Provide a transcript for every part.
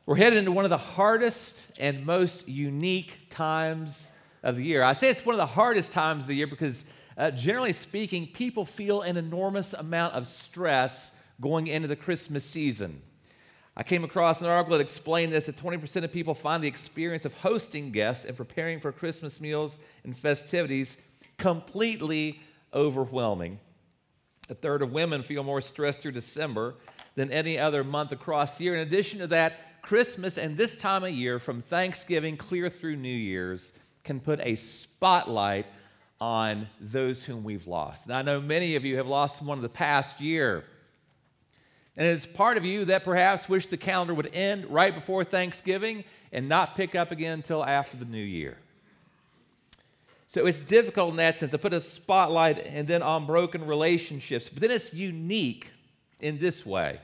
We're headed into one of the hardest and most unique times of the year. I say it's one of the hardest times of the year because, generally speaking, people feel an enormous amount of stress going into the Christmas season. I came across an article that explained this, that 20% of people find the experience of hosting guests and preparing for Christmas meals and festivities completely overwhelming. A third of women feel more stressed through December than any other month across the year. In addition to that, Christmas and this time of year, from Thanksgiving clear through New Year's, can put a spotlight on those whom we've lost. And I know many of you have lost someone in the past year. And it's part of you that perhaps wish the calendar would end right before Thanksgiving and not pick up again until after the new year. So it's difficult in that sense to put a spotlight and then on broken relationships. But then it's unique in this way.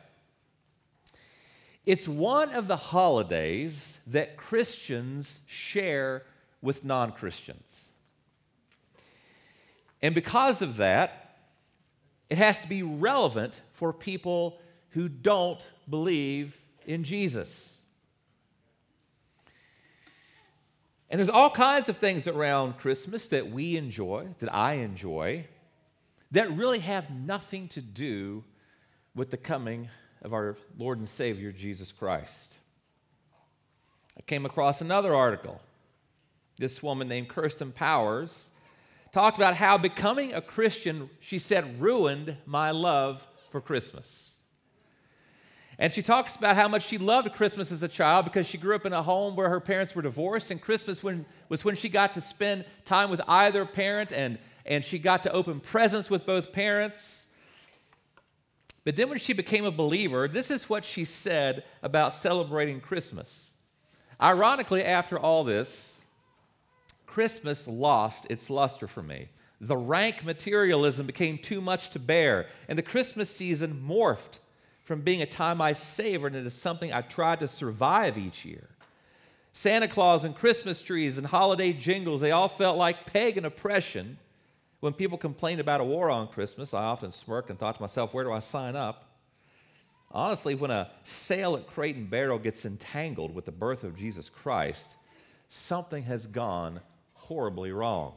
It's one of the holidays that Christians share with non-Christians. And because of that, it has to be relevant for people who don't believe in Jesus. And there's all kinds of things around Christmas that we enjoy, that I enjoy, that really have nothing to do with the coming of our Lord and Savior, Jesus Christ. I came across another article. This woman named Kirsten Powers talked about how becoming a Christian, she said, ruined my love for Christmas. And she talks about how much she loved Christmas as a child because she grew up in a home where her parents were divorced, and Christmas was when she got to spend time with either parent, and she got to open presents with both parents. But then when she became a believer, this is what she said about celebrating Christmas. Ironically, after all this, Christmas lost its luster for me. The rank materialism became too much to bear, and the Christmas season morphed from being a time I savored into something I tried to survive each year. Santa Claus and Christmas trees and holiday jingles, they all felt like pagan oppression. When people complained about a war on Christmas, I often smirked and thought to myself, where do I sign up? Honestly, when a sale at Crate and Barrel gets entangled with the birth of Jesus Christ, something has gone horribly wrong.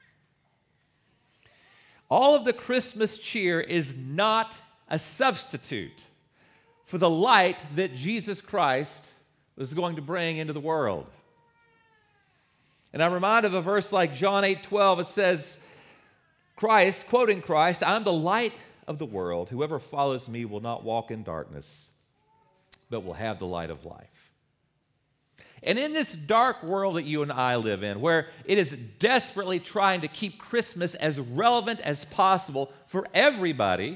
All of the Christmas cheer is not a substitute for the light that Jesus Christ was going to bring into the world. And I'm reminded of a verse like John 8:12. It says, Christ, quoting Christ, I'm the light of the world. Whoever follows me will not walk in darkness, but will have the light of life. And in this dark world that you and I live in, where it is desperately trying to keep Christmas as relevant as possible for everybody,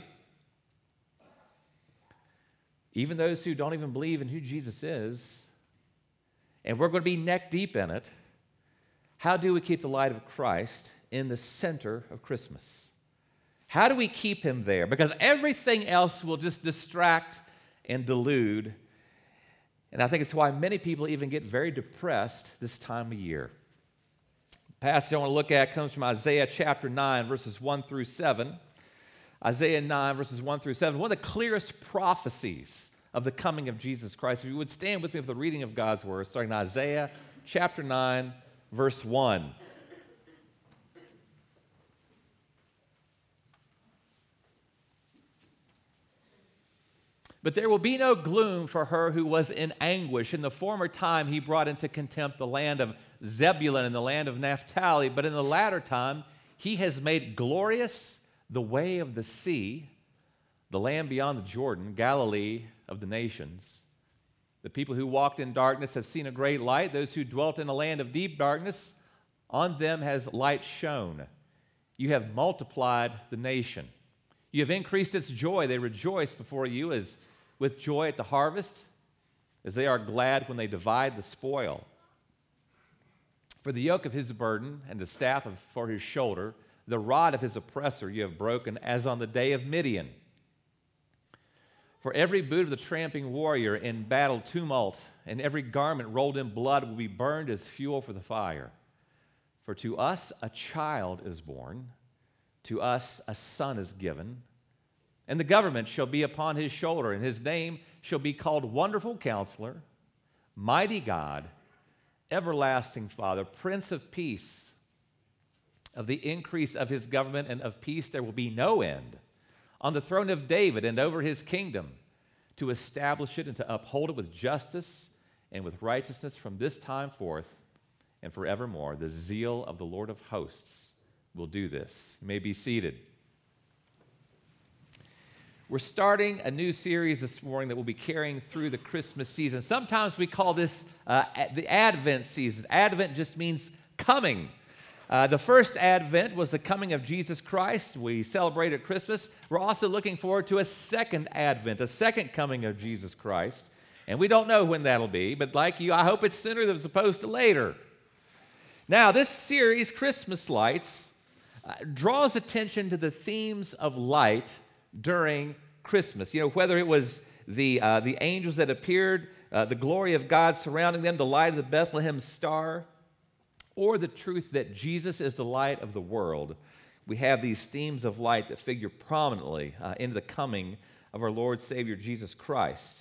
even those who don't even believe in who Jesus is, and we're going to be neck deep in it, how do we keep the light of Christ in the center of Christmas? How do we keep him there? Because everything else will just distract and delude. And I think it's why many people even get very depressed this time of year. The passage I want to look at comes from Isaiah chapter 9, verses 1 through 7. Isaiah 9, verses 1 through 7. One of the clearest prophecies of the coming of Jesus Christ. If you would stand with me for the reading of God's word, starting in Isaiah chapter 9, verse 1. But there will be no gloom for her who was in anguish. In the former time he brought into contempt the land of Zebulun and the land of Naphtali, but in the latter time he has made glorious the way of the sea, the land beyond the Jordan, Galilee of the nations. The people who walked in darkness have seen a great light. Those who dwelt in a land of deep darkness, on them has light shone. You have multiplied the nation. You have increased its joy. They rejoice before you as with joy at the harvest, as they are glad when they divide the spoil. For the yoke of his burden and the staff for his shoulder, the rod of his oppressor you have broken, as on the day of Midian. For every boot of the tramping warrior in battle tumult, and every garment rolled in blood will be burned as fuel for the fire. For to us a child is born, to us a son is given, and the government shall be upon his shoulder, and his name shall be called Wonderful Counselor, mighty God, everlasting Father, Prince of Peace. Of the increase of his government and of peace there will be no end, on the throne of David and over his kingdom, to establish it and to uphold it with justice and with righteousness from this time forth and forevermore. The zeal of the Lord of hosts will do this. You may be seated. We're starting a new series this morning that will be carrying through the Christmas season. Sometimes we call this the Advent season. Advent just means coming. The first Advent was the coming of Jesus Christ. We celebrated Christmas. We're also looking forward to a second Advent, a second coming of Jesus Christ. And we don't know when that'll be, but like you, I hope it's sooner as opposed to later. Now, this series, Christmas Lights, draws attention to the themes of light during Christmas. You know, whether it was the angels that appeared, the glory of God surrounding them, the light of the Bethlehem star, or the truth that Jesus is the light of the world, we have these themes of light that figure prominently into the coming of our Lord Savior Jesus Christ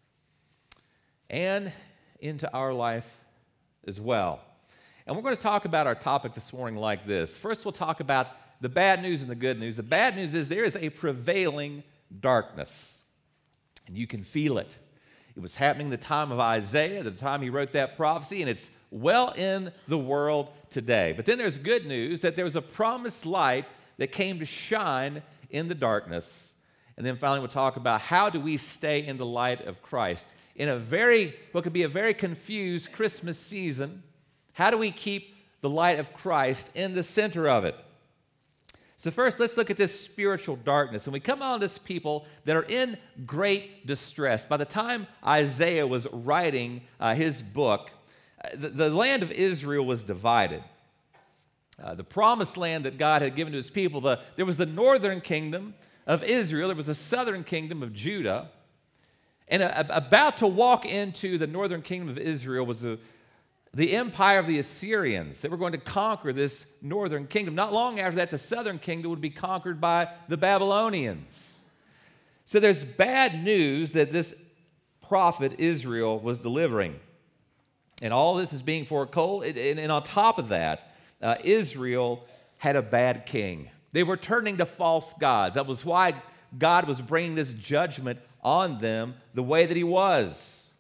and into our life as well. And we're going to talk about our topic this morning like this. First, we'll talk about the bad news and the good news. The bad news is there is a prevailing darkness, and you can feel it. It was happening the time of Isaiah, the time he wrote that prophecy, and it's well in the world today. But then there's good news that there was a promised light that came to shine in the darkness. And then finally we'll talk about how do we stay in the light of Christ. In what could be a very confused Christmas season, how do we keep the light of Christ in the center of it? So first, let's look at this spiritual darkness. And we come on this people that are in great distress. By the time Isaiah was writing his book, the land of Israel was divided. The promised land that God had given to his people, there was the northern kingdom of Israel, there was the southern kingdom of Judah, and about to walk into the northern kingdom of Israel was the empire of the Assyrians. They were going to conquer this northern kingdom. Not long after that, the southern kingdom would be conquered by the Babylonians. So there's bad news that this prophet Israel was delivering. And all this is being foretold. And on top of that, Israel had a bad king. They were turning to false gods. That was why God was bringing this judgment on them the way that he was.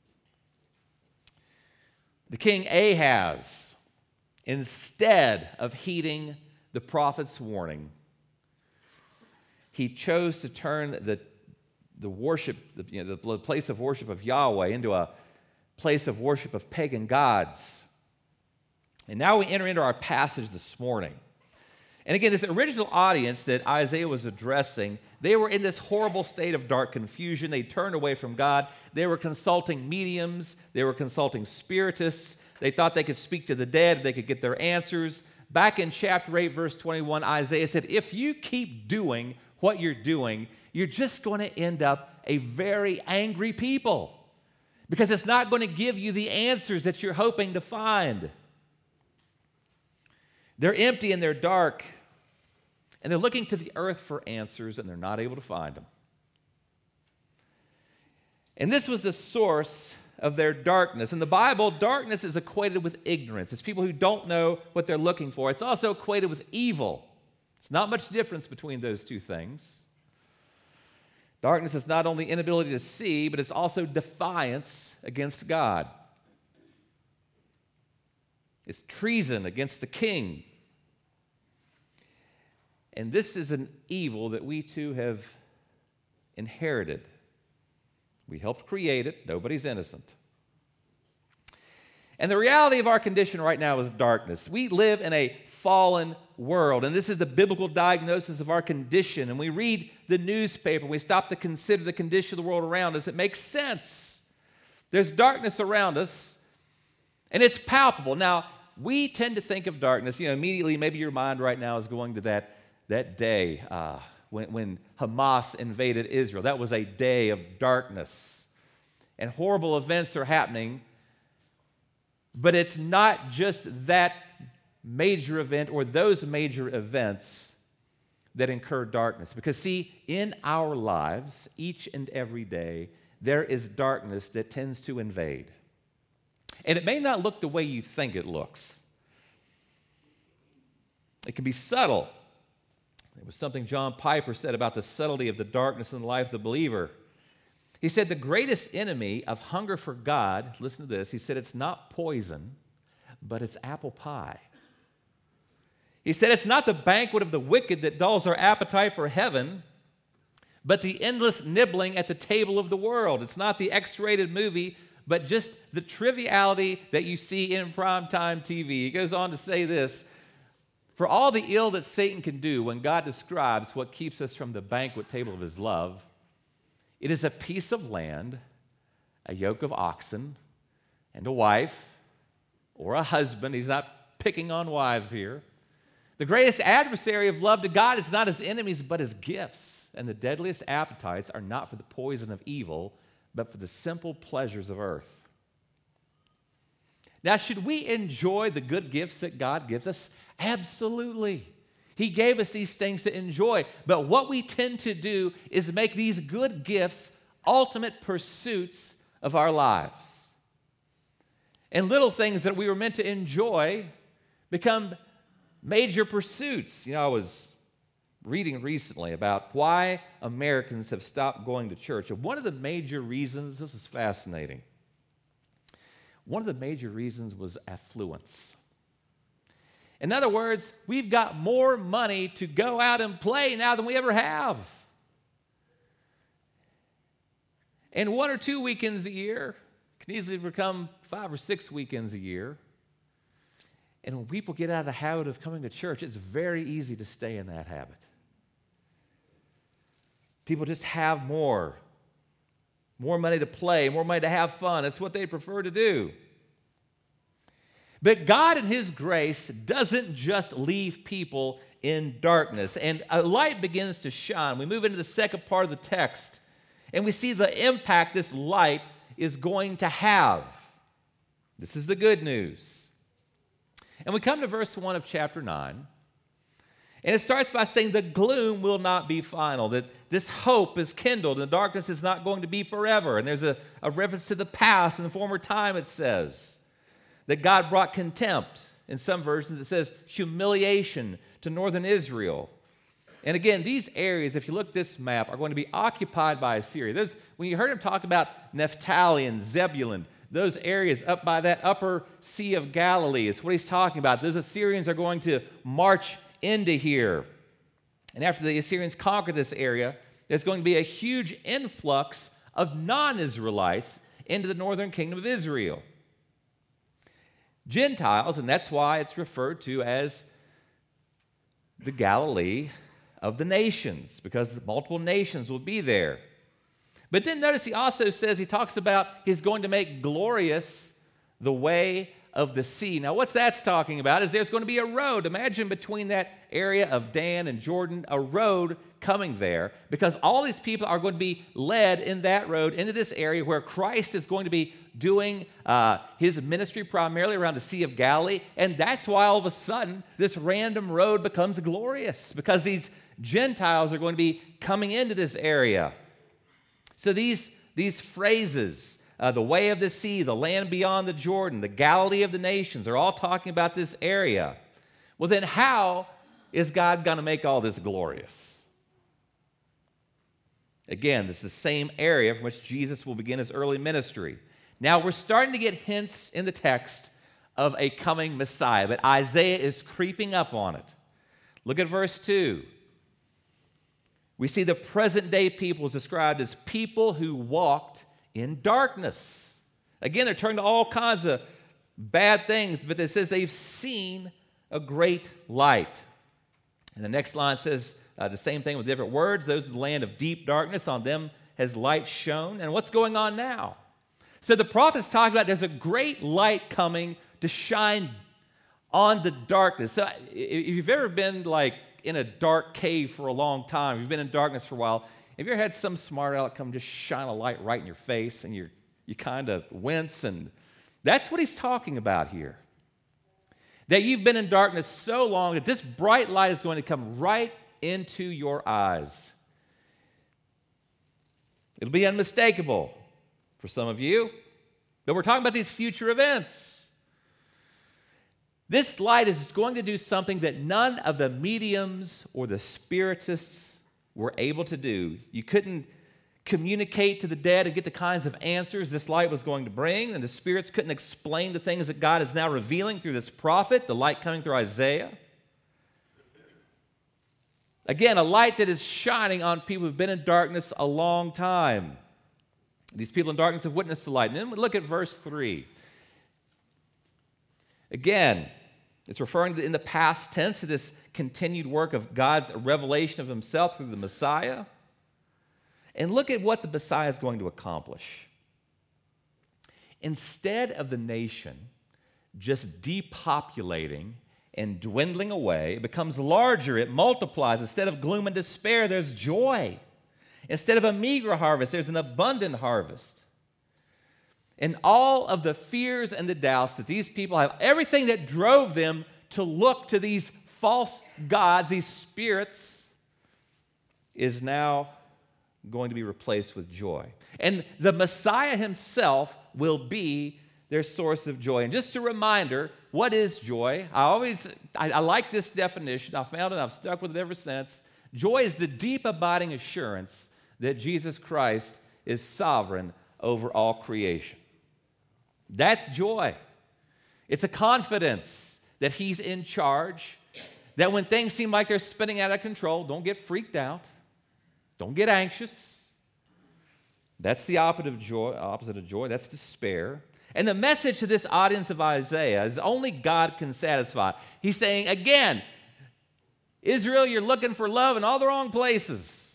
The king Ahaz, instead of heeding the prophet's warning, he chose to turn the worship, the place of worship of Yahweh into a place of worship of pagan gods. And now we enter into our passage this morning. And again, this original audience that Isaiah was addressing, they were in this horrible state of dark confusion. They turned away from God. They were consulting mediums. They were consulting spiritists. They thought they could speak to the dead. They could get their answers. Back in chapter 8, verse 21, Isaiah said, if you keep doing what you're doing, you're just going to end up a very angry people, because it's not going to give you the answers that you're hoping to find. They're empty and they're dark, and they're looking to the earth for answers, and they're not able to find them. And this was the source of their darkness. In the Bible, darkness is equated with ignorance. It's people who don't know what they're looking for. It's also equated with evil. It's not much difference between those two things. Darkness is not only inability to see, but it's also defiance against God. It's treason against the king. And this is an evil that we too have inherited. We helped create it. Nobody's innocent. And the reality of our condition right now is darkness. We live in a fallen world, and this is the biblical diagnosis of our condition. And we read the newspaper, we stop to consider the condition of the world around us. It makes sense. There's darkness around us, and it's palpable. Now, we tend to think of darkness, immediately, maybe your mind right now is going to that day when Hamas invaded Israel. That was a day of darkness, and horrible events are happening. But it's not just that major event or those major events that incur darkness. Because see, in our lives, each and every day, there is darkness that tends to invade. And it may not look the way you think it looks. It can be subtle. It was something John Piper said about the subtlety of the darkness in the life of the believer. He said the greatest enemy of hunger for God, listen to this, he said it's not poison, but it's apple pie. He said it's not the banquet of the wicked that dulls our appetite for heaven, but the endless nibbling at the table of the world. It's not the X-rated movie, but just the triviality that you see in primetime TV. He goes on to say this, for all the ill that Satan can do when God describes what keeps us from the banquet table of his love, it is a piece of land, a yoke of oxen, and a wife, or a husband. He's not picking on wives here. The greatest adversary of love to God is not his enemies, but his gifts. And the deadliest appetites are not for the poison of evil, but for the simple pleasures of earth. Now, should we enjoy the good gifts that God gives us? Absolutely. He gave us these things to enjoy. But what we tend to do is make these good gifts ultimate pursuits of our lives. And little things that we were meant to enjoy become major pursuits. You know, I was reading recently about why Americans have stopped going to church. And one of the major reasons, this is fascinating, one of the major reasons was affluence. In other words, we've got more money to go out and play now than we ever have. And 1 or 2 weekends a year can easily become 5 or 6 weekends a year. And when people get out of the habit of coming to church, it's very easy to stay in that habit. People just have more money to play, more money to have fun. That's what they prefer to do. But God in his grace doesn't just leave people in darkness. And a light begins to shine. We move into the second part of the text, and we see the impact this light is going to have. This is the good news. And we come to verse 1 of chapter 9. And it starts by saying the gloom will not be final, that this hope is kindled and the darkness is not going to be forever. And there's a reference to the past and the former time, it says. That God brought contempt. In some versions, it says humiliation to northern Israel. And again, these areas, if you look at this map, are going to be occupied by Assyria. When you heard him talk about Naphtali and Zebulun, those areas up by that upper Sea of Galilee is what he's talking about. Those Assyrians are going to march into here. And after the Assyrians conquer this area, there's going to be a huge influx of non-Israelites into the northern kingdom of Israel. Gentiles, and that's why it's referred to as the Galilee of the nations, because multiple nations will be there. But then notice he also says, he talks about he's going to make glorious the way of the sea. Now, what that's talking about is there's going to be a road. Imagine between that area of Dan and Jordan, a road coming there, because all these people are going to be led in that road into this area where Christ is going to be doing his ministry primarily around the Sea of Galilee. And that's why all of a sudden this random road becomes glorious, because these Gentiles are going to be coming into this area. So these phrases, the way of the sea, the land beyond the Jordan, the Galilee of the nations, are all talking about this area. Well, then how is God going to make all this glorious? Again, this is the same area from which Jesus will begin his early ministry. Now, we're starting to get hints in the text of a coming Messiah, but Isaiah is creeping up on it. Look at verse 2. We see the present-day people is described as people who walked in darkness. Again, they're turning to all kinds of bad things, but it says they've seen a great light. And the next line says the same thing with different words. Those of the land of deep darkness, on them has light shone. And what's going on now? So the prophet's talking about there's a great light coming to shine on the darkness. So if you've ever been like in a dark cave for a long time, if you've been in darkness for a while, have you ever had some smart aleck come just shine a light right in your face and you kind of wince? And that's what he's talking about here. That you've been in darkness so long that this bright light is going to come right into your eyes. It'll be unmistakable for some of you. But we're talking about these future events. This light is going to do something that none of the mediums or the spiritists were able to do. You couldn't communicate to the dead and get the kinds of answers this light was going to bring, and the spirits couldn't explain the things that God is now revealing through this prophet, the light coming through Isaiah. Again, a light that is shining on people who've been in darkness a long time. These people in darkness have witnessed the light. And then we look at verse 3. Again, it's referring to, in the past tense, to this continued work of God's revelation of himself through the Messiah. And look at what the Messiah is going to accomplish. Instead of the nation just depopulating and dwindling away, it becomes larger, it multiplies. Instead of gloom and despair, there's joy. Instead of a meager harvest, there's an abundant harvest. And all of the fears and the doubts that these people have, everything that drove them to look to these false gods, these spirits, is now going to be replaced with joy. And the Messiah himself will be their source of joy. And just a reminder, what is joy? I like this definition. I found it, I've stuck with it ever since. Joy is the deep abiding assurance that Jesus Christ is sovereign over all creation. That's joy. It's a confidence that he's in charge, that when things seem like they're spinning out of control, don't get freaked out. Don't get anxious. That's the opposite of joy. That's despair. And the message to this audience of Isaiah is only God can satisfy. He's saying, again, Israel, you're looking for love in all the wrong places.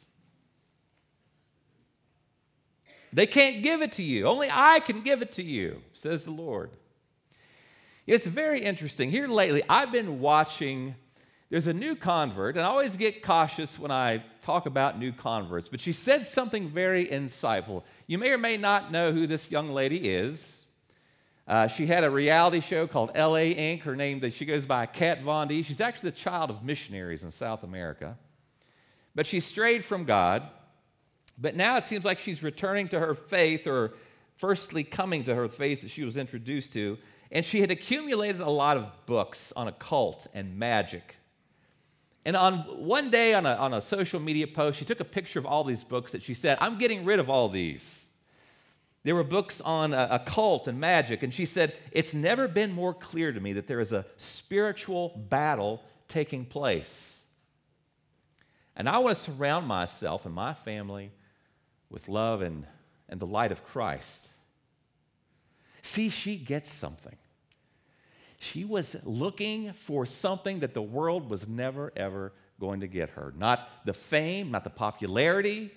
They can't give it to you. Only I can give it to you, says the Lord. It's very interesting. Here lately, I've been watching. There's a new convert, and I always get cautious when I talk about new converts, but she said something very insightful. You may or may not know who this young lady is. She had a reality show called L.A. Inc. She goes by Kat Von D. She's actually the child of missionaries in South America. But she strayed from God. But now it seems like she's returning to her faith, or firstly coming to her faith that she was introduced to. And she had accumulated a lot of books on occult and magic. And on one day on a social media post, she took a picture of all these books that she said, I'm getting rid of all these. There were books on occult and magic, and she said, it's never been more clear to me that there is a spiritual battle taking place. And I want to surround myself and my family with love and the light of Christ. See, she gets something. She was looking for something that the world was never, ever going to get her. Not the fame, not the popularity.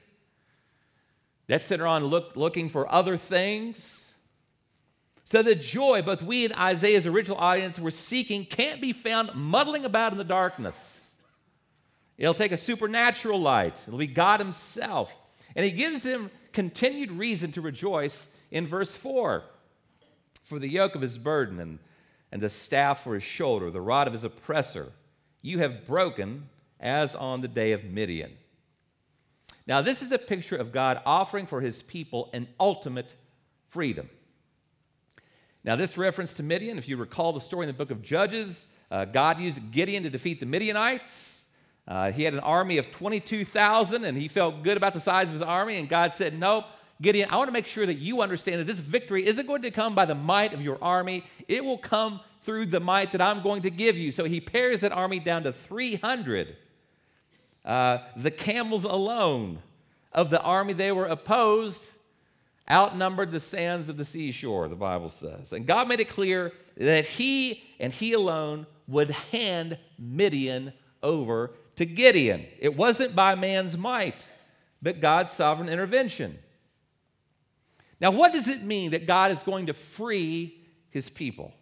That sent her on looking for other things. So the joy both we and Isaiah's original audience were seeking can't be found muddling about in the darkness. It'll take a supernatural light. It'll be God himself. And he gives them continued reason to rejoice in verse 4. For the yoke of his burden and the staff for his shoulder, the rod of his oppressor, you have broken as on the day of Midian. Now, this is a picture of God offering for his people an ultimate freedom. Now, this reference to Midian, if you recall the story in the book of Judges, God used Gideon to defeat the Midianites. He had an army of 22,000, and he felt good about the size of his army, and God said, nope, Gideon, I want to make sure that you understand that this victory isn't going to come by the might of your army. It will come through the might that I'm going to give you. So he pares that army down to 300. The camels alone of the army they were opposed outnumbered the sands of the seashore, the Bible says. And God made it clear that he and he alone would hand Midian over to Gideon. It wasn't by man's might, but God's sovereign intervention. Now, what does it mean that God is going to free his people?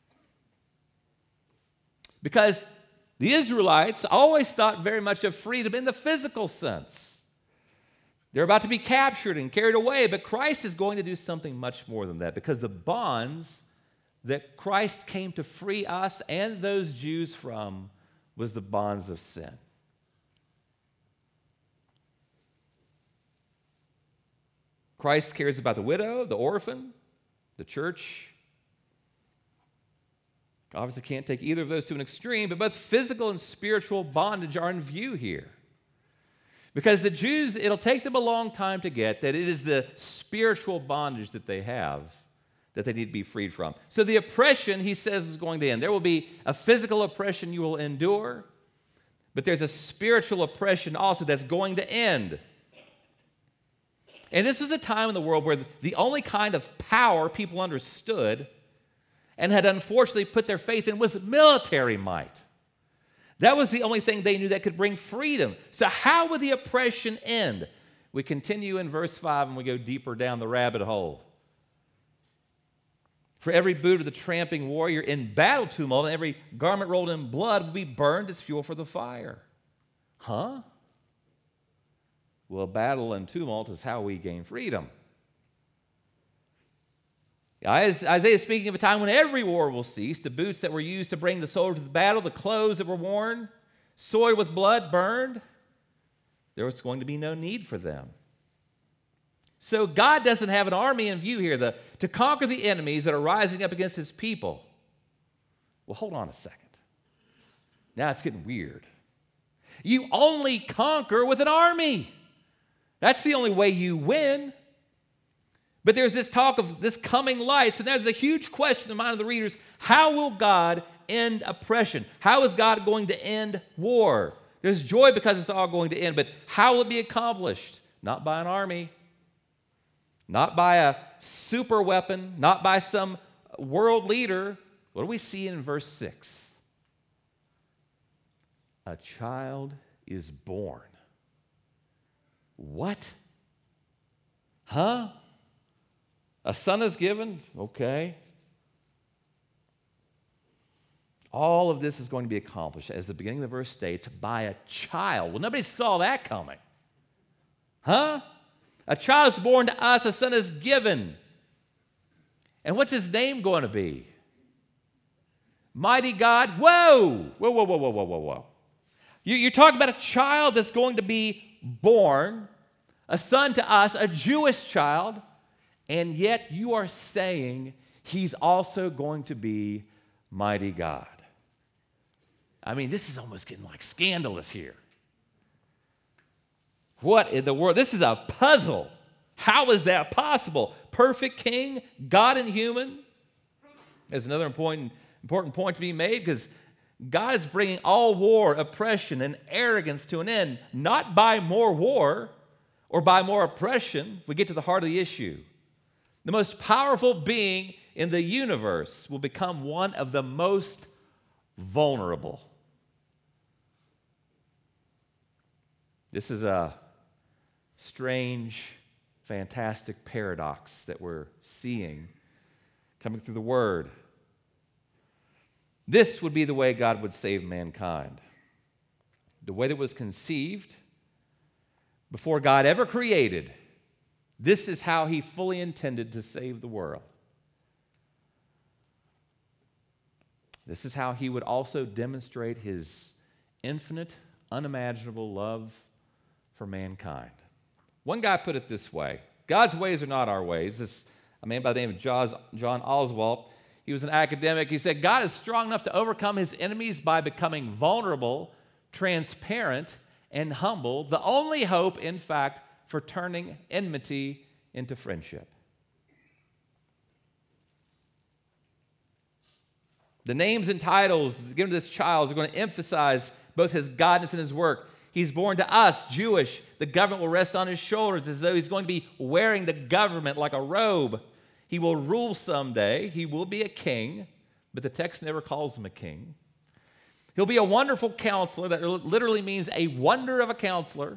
Because the Israelites always thought very much of freedom in the physical sense. They're about to be captured and carried away, but Christ is going to do something much more than that, because the bonds that Christ came to free us and those Jews from was the bonds of sin. Christ cares about the widow, the orphan, The church obviously can't take either of those to an extreme, but both physical and spiritual bondage are in view here. Because the Jews, it'll take them a long time to get that it is the spiritual bondage that they have that they need to be freed from. So the oppression, he says, is going to end. There will be a physical oppression you will endure, but there's a spiritual oppression also that's going to end. And this was a time in the world where the only kind of power people understood and had unfortunately put their faith in was military might. That was the only thing they knew that could bring freedom. So how would the oppression end? We continue in verse 5 and we go deeper down the rabbit hole. For every boot of the tramping warrior in battle tumult and every garment rolled in blood will be burned as fuel for the fire. Huh? Well, battle and tumult is how we gain freedom. Isaiah is speaking of a time when every war will cease. The boots that were used to bring the soldier to the battle, the clothes that were worn, soiled with blood, burned, there was going to be no need for them. So God doesn't have an army in view here to conquer the enemies that are rising up against his people. Well, hold on a second. Now it's getting weird. You only conquer with an army. That's the only way you win. But there's this talk of this coming light, so there's a huge question in the mind of the readers. How will God end oppression? How is God going to end war? There's joy because it's all going to end, but how will it be accomplished? Not by an army, not by a super weapon, not by some world leader. What do we see in verse 6? A child is born. What? Huh? A son is given? Okay. All of this is going to be accomplished, as the beginning of the verse states, by a child. Well, nobody saw that coming. Huh? A child is born to us, a son is given. And what's his name going to be? Mighty God. Whoa! Whoa. You're talking about a child that's going to be born, a son to us, a Jewish child, and yet you are saying he's also going to be mighty God. I mean, this is almost getting like scandalous here. What in the world? This is a puzzle. How is that possible? Perfect king, God and human. There's another important point to be made, because God is bringing all war, oppression, and arrogance to an end, not by more war or by more oppression. We get to the heart of the issue. The most powerful being in the universe will become one of the most vulnerable. This is a strange, fantastic paradox that we're seeing coming through the Word. This would be the way God would save mankind. The way that was conceived before God ever created. This is how he fully intended to save the world. This is how he would also demonstrate his infinite, unimaginable love for mankind. One guy put it this way: God's ways are not our ways. A man by the name of John Oswalt, he was an academic. He said, God is strong enough to overcome his enemies by becoming vulnerable, transparent, and humble. The only hope, in fact, for turning enmity into friendship. The names and titles given to this child are going to emphasize both his godness and his work. He's born to us, Jewish. The government will rest on his shoulders as though he's going to be wearing the government like a robe. He will rule someday. He will be a king, but the text never calls him a king. He'll be a wonderful counselor. That literally means a wonder of a counselor.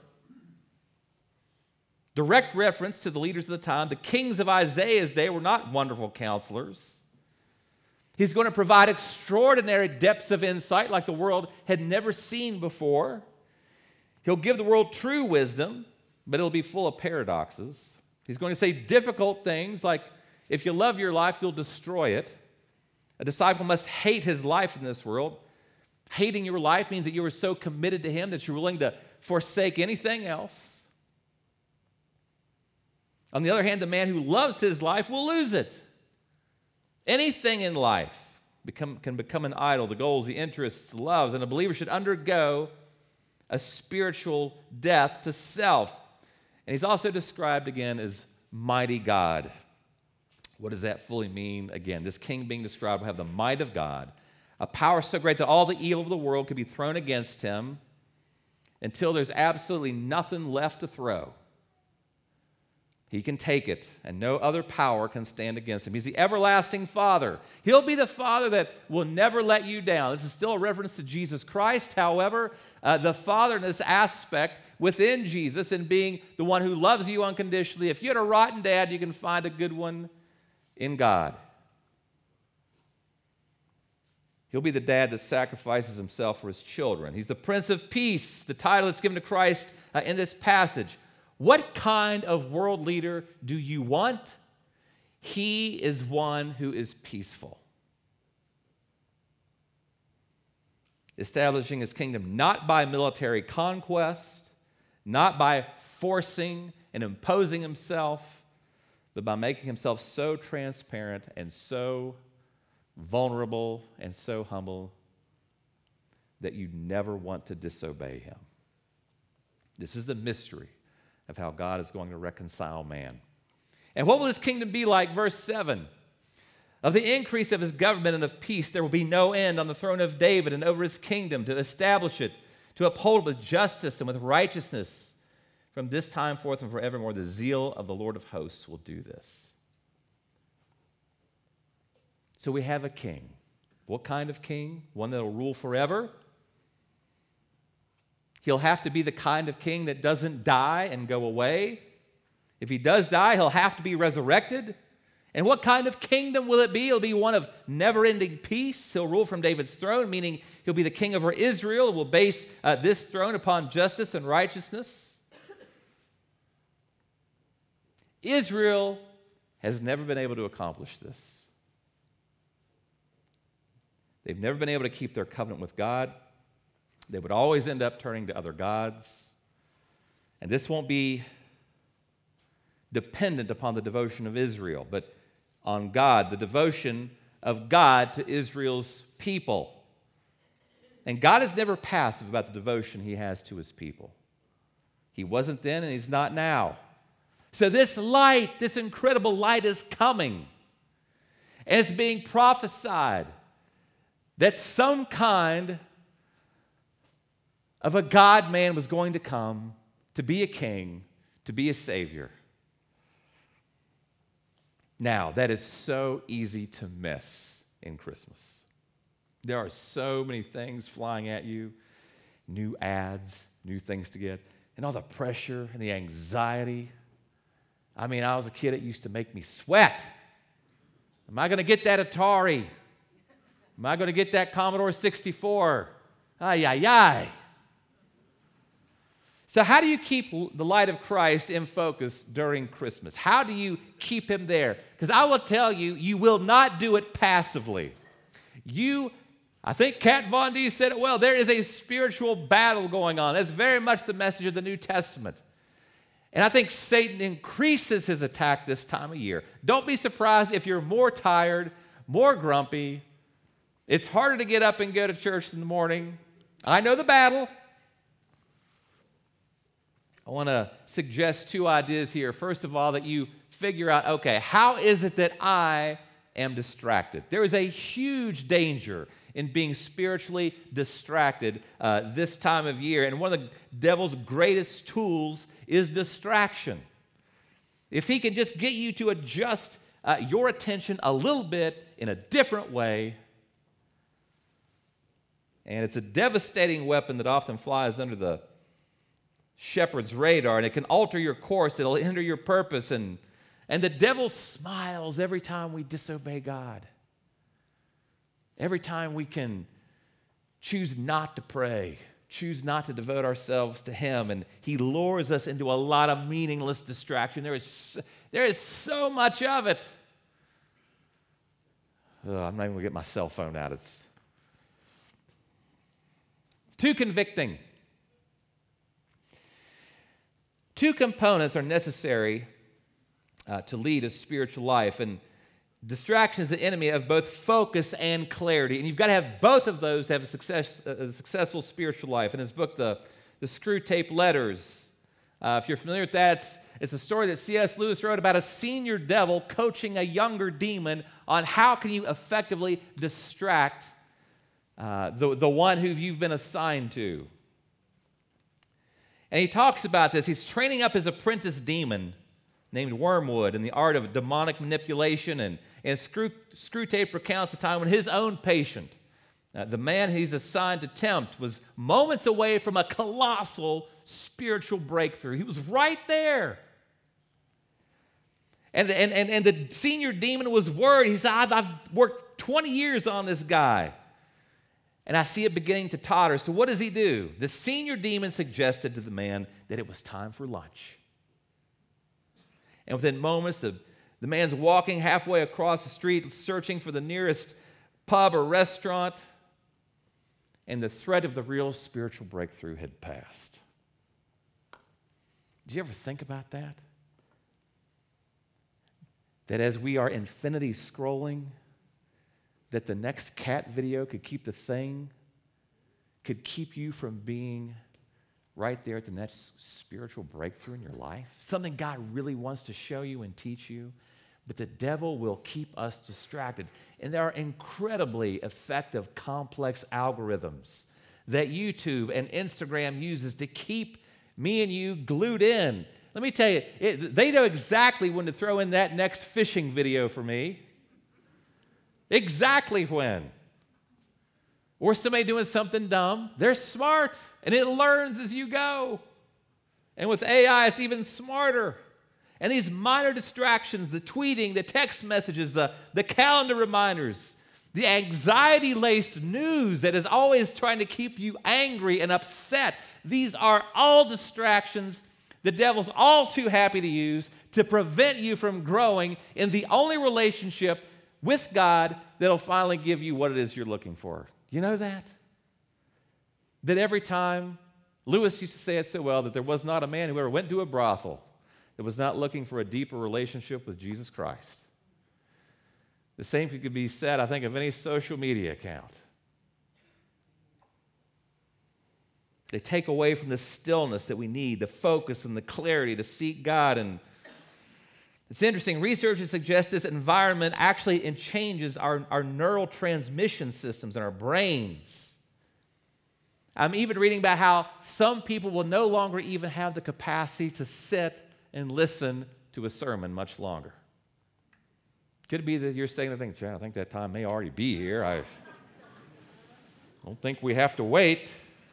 Direct reference to the leaders of the time. The kings of Isaiah's day were not wonderful counselors. He's going to provide extraordinary depths of insight like the world had never seen before. He'll give the world true wisdom, but it'll be full of paradoxes. He's going to say difficult things like, if you love your life, you'll destroy it. A disciple must hate his life in this world. Hating your life means that you are so committed to him that you're willing to forsake anything else. On the other hand, the man who loves his life will lose it. Anything in life can become an idol, the goals, the interests, the loves, and a believer should undergo a spiritual death to self. And he's also described again as mighty God. What does that fully mean? Again, this king being described will have the might of God, a power so great that all the evil of the world could be thrown against him until there's absolutely nothing left to throw. He can take it, and no other power can stand against him. He's the everlasting Father. He'll be the Father that will never let you down. This is still a reference to Jesus Christ. However, the Father in this aspect within Jesus and being the one who loves you unconditionally. If you had a rotten dad, you can find a good one in God. He'll be the dad that sacrifices himself for his children. He's the Prince of Peace, the title that's given to Christ in this passage. What kind of world leader do you want? He is one who is peaceful, establishing his kingdom not by military conquest, not by forcing and imposing himself, but by making himself so transparent and so vulnerable and so humble that you never want to disobey him. This is the mystery of how God is going to reconcile man. And what will his kingdom be like? Verse 7. Of the increase of his government and of peace, there will be no end on the throne of David and over his kingdom, to establish it, to uphold it with justice and with righteousness. From this time forth and forevermore, the zeal of the Lord of hosts will do this. So we have a king. What kind of king? One that will rule forever. He'll have to be the kind of king that doesn't die and go away. If he does die, he'll have to be resurrected. And what kind of kingdom will it be? It'll be one of never-ending peace. He'll rule from David's throne, meaning he'll be the king over Israel, will base this throne upon justice and righteousness. Israel has never been able to accomplish this. They've never been able to keep their covenant with God. They would always end up turning to other gods. And this won't be dependent upon the devotion of Israel, but on God, the devotion of God to Israel's people. And God is never passive about the devotion he has to his people. He wasn't then and he's not now. So this light, this incredible light is coming. And it's being prophesied that some kind of a God-man was going to come to be a king, to be a savior. Now, that is so easy to miss in Christmas. There are so many things flying at you, new ads, new things to get, and all the pressure and the anxiety. I mean, I was a kid, it used to make me sweat. Am I going to get that Atari? Am I going to get that Commodore 64? Ay, ay, ay. So how do you keep the light of Christ in focus during Christmas? How do you keep him there? Because I will tell you, you will not do it passively. I think Kat Von D said it well, there is a spiritual battle going on. That's very much the message of the New Testament. And I think Satan increases his attack this time of year. Don't be surprised if you're more tired, more grumpy. It's harder to get up and go to church in the morning. I know the battle. I want to suggest two ideas here. First of all, that you figure out, okay, how is it that I am distracted? There is a huge danger in being spiritually distracted this time of year. And one of the devil's greatest tools is distraction. If he can just get you to adjust your attention a little bit in a different way, and it's a devastating weapon that often flies under the shepherd's radar, and it can alter your course. It'll hinder your purpose, and the devil smiles every time we disobey God. Every time we can choose not to pray, choose not to devote ourselves to him, and he lures us into a lot of meaningless distraction. There is so much of it. I'm not even going to get my cell phone out. It's too convicting. Two components are necessary to lead a spiritual life, and Distraction is the enemy of both focus and clarity. And you've got to have both of those to have a successful spiritual life. In his book, The Screw Tape Letters, if you're familiar with that, it's a story that C.S. Lewis wrote about a senior devil coaching a younger demon on how can you effectively distract the one who you've been assigned to. And he talks about this. He's training up his apprentice demon named Wormwood in the art of demonic manipulation, and Screw Tape recounts a time when his own patient, the man he's assigned to tempt, was moments away from a colossal spiritual breakthrough. He was right there. And the senior demon was worried. He said, I've worked 20 years on this guy, and I see it beginning to totter. So what does he do? The senior demon suggested to the man that it was time for lunch. And within moments, the man's walking halfway across the street, searching for the nearest pub or restaurant, and the threat of the real spiritual breakthrough had passed. Did you ever think about that? That as we are infinity scrolling, that the next cat video could keep you from being right there at the next spiritual breakthrough in your life. Something God really wants to show you and teach you, but the devil will keep us distracted. And there are incredibly effective, complex algorithms that YouTube and Instagram uses to keep me and you glued in. Let me tell you, they know exactly when to throw in that next fishing video for me. Exactly when. Or somebody doing something dumb. They're smart, and it learns as you go. And with AI, it's even smarter. And these minor distractions, the tweeting, the text messages, the calendar reminders, the anxiety-laced news that is always trying to keep you angry and upset, these are all distractions the devil's all too happy to use to prevent you from growing in the only relationship with God that'll finally give you what it is you're looking for. You know that? That every time, Lewis used to say it so well, that there was not a man who ever went to a brothel that was not looking for a deeper relationship with Jesus Christ. The same could be said, I think, of any social media account. They take away from the stillness that we need, the focus and the clarity to seek God. And it's interesting, researchers suggest this environment actually changes our neural transmission systems in our brains. I'm even reading about how some people will no longer even have the capacity to sit and listen to a sermon much longer. Could it be that you're saying, Chad, I think that time may already be here. I don't think we have to wait.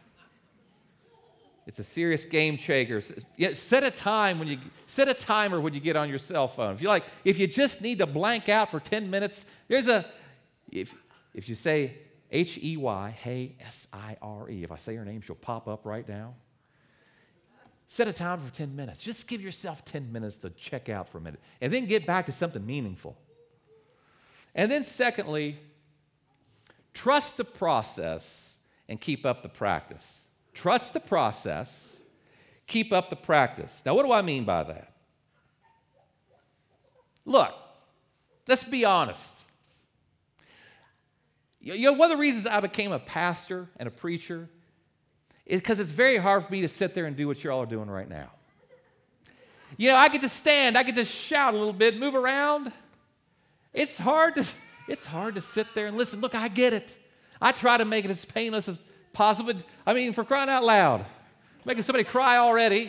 It's a serious game changer. Set a timer when you get on your cell phone. If you just need to blank out for 10 minutes, if you say H-E-Y, hey, S-I-R-E, if I say her name, she'll pop up right now. Set a timer for 10 minutes. Just give yourself 10 minutes to check out for a minute, and then get back to something meaningful. And then secondly, trust the process and keep up the practice. Trust the process, keep up the practice. Now, what do I mean by that? Look, let's be honest. One of the reasons I became a pastor and a preacher is because it's very hard for me to sit there and do what you all are doing right now. I get to stand, I get to shout a little bit, move around. It's hard to sit there and listen. Look, I get it. I try to make it as painless as possible. For crying out loud, making somebody cry already.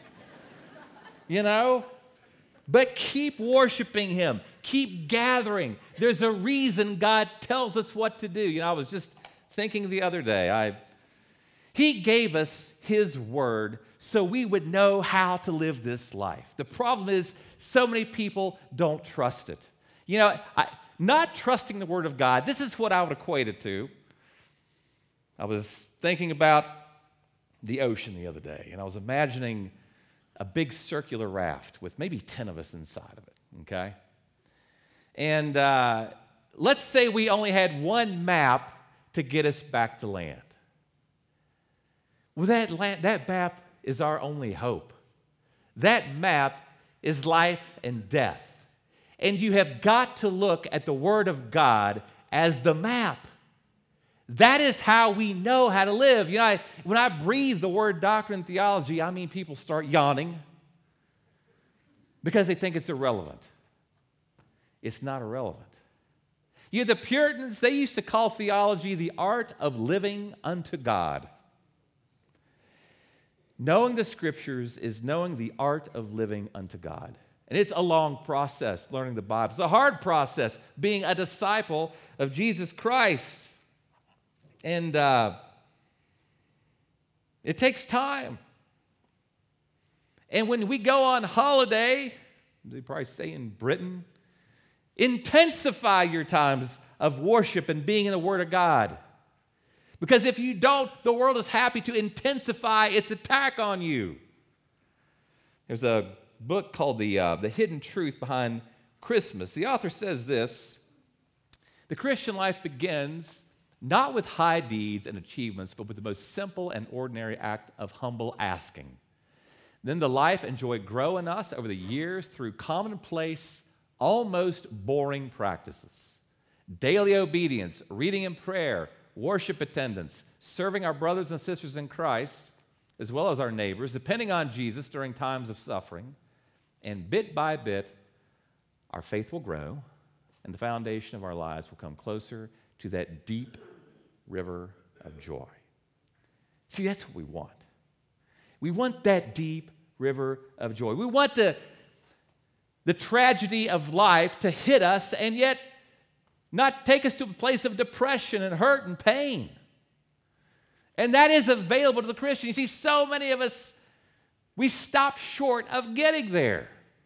But keep worshiping Him. Keep gathering. There's a reason God tells us what to do. I was just thinking the other day, He gave us His Word so we would know how to live this life. The problem is so many people don't trust it. Not trusting the Word of God, this is what I would equate it to. I was thinking about the ocean the other day, and I was imagining a big circular raft with maybe 10 of us inside of it, okay? And let's say we only had one map to get us back to land. Well, that map is our only hope. That map is life and death. And you have got to look at the Word of God as the map. That is how we know how to live. You know, when I breathe the word doctrine and theology, I mean people start yawning because they think it's irrelevant. It's not irrelevant. You know, the Puritans, they used to call theology the art of living unto God. Knowing the Scriptures is knowing the art of living unto God. And it's a long process, learning the Bible. It's a hard process, being a disciple of Jesus Christ. And it takes time. And when we go on holiday, they probably say in Britain, intensify your times of worship and being in the Word of God. Because if you don't, the world is happy to intensify its attack on you. There's a book called The Hidden Truth Behind Christmas. The author says this: the Christian life begins not with high deeds and achievements, but with the most simple and ordinary act of humble asking. Then the life and joy grow in us over the years through commonplace, almost boring practices. Daily obedience, reading and prayer, worship attendance, serving our brothers and sisters in Christ, as well as our neighbors, depending on Jesus during times of suffering. And bit by bit, our faith will grow, and the foundation of our lives will come closer to that deep river of joy. See, that's what we want. We want that deep river of joy. We want the tragedy of life to hit us and yet not take us to a place of depression and hurt and pain. And that is available to the Christian. You see, so many of us, we stop short of getting there.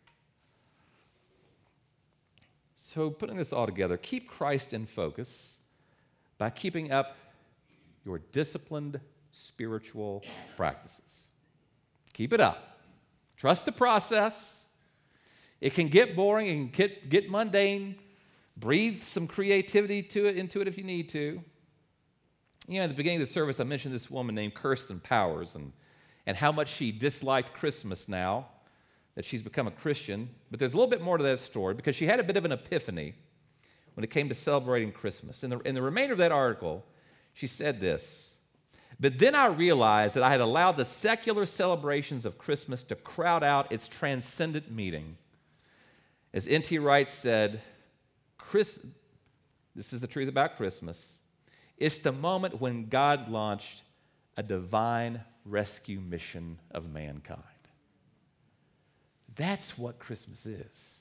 So putting this all together, keep Christ in focus by keeping up your disciplined spiritual practices. Keep it up. Trust the process. It can get boring, it can get mundane. Breathe some creativity into it if you need to. You know, at the beginning of the service, I mentioned this woman named Kirsten Powers and how much she disliked Christmas now that she's become a Christian. But there's a little bit more to that story because she had a bit of an epiphany when it came to celebrating Christmas. In the remainder of that article, she said this: "But then I realized that I had allowed the secular celebrations of Christmas to crowd out its transcendent meaning. As N.T. Wright said, this is the truth about Christmas. It's the moment when God launched a divine rescue mission of mankind." That's what Christmas is.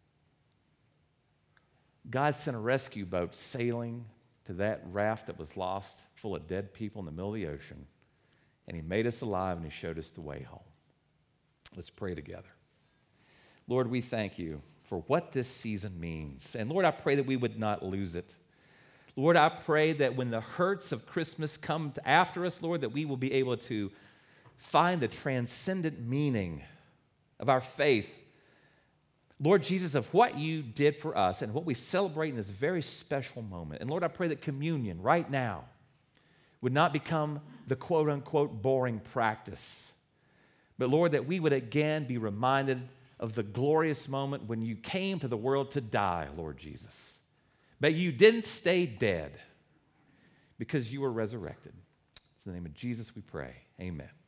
God sent a rescue boat sailing to that raft that was lost, full of dead people in the middle of the ocean, and He made us alive and He showed us the way home. Let's pray together. Lord, we thank You for what this season means. And Lord, I pray that we would not lose it. Lord, I pray that when the hurts of Christmas come after us, Lord, that we will be able to find the transcendent meaning of our faith, Lord Jesus, of what You did for us and what we celebrate in this very special moment. And Lord, I pray that communion right now would not become the quote-unquote boring practice, but Lord, that we would again be reminded of the glorious moment when You came to the world to die, Lord Jesus. But You didn't stay dead because You were resurrected. It's in the name of Jesus we pray. Amen.